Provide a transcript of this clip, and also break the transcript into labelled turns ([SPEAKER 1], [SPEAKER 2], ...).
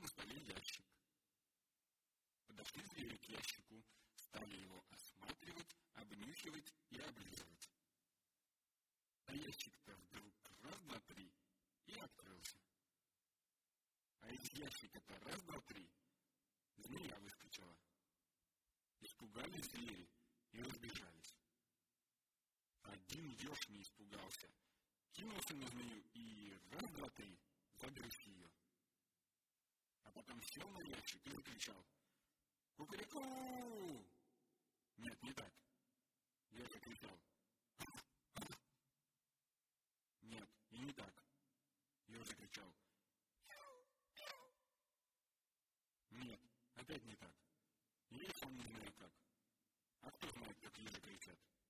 [SPEAKER 1] на столе ящик. Подошли звери к ящику, стали его осматривать, обнюхивать и облизывать. А ящик-то вдруг раз, два, три и открылся. А из ящика-то раз, два, три змея выскочила. Испугались звери и разбежались. Один еж не испугался, кинулся на змею и раз, два, три загрыз ее. А потом сел на ящик и закричал: «Кукареку!» Нет, не так. Я закричал: нет, и не так. Я закричал: нет, опять не так. Я сам не знаю как. А кто знает, как ежи кричат?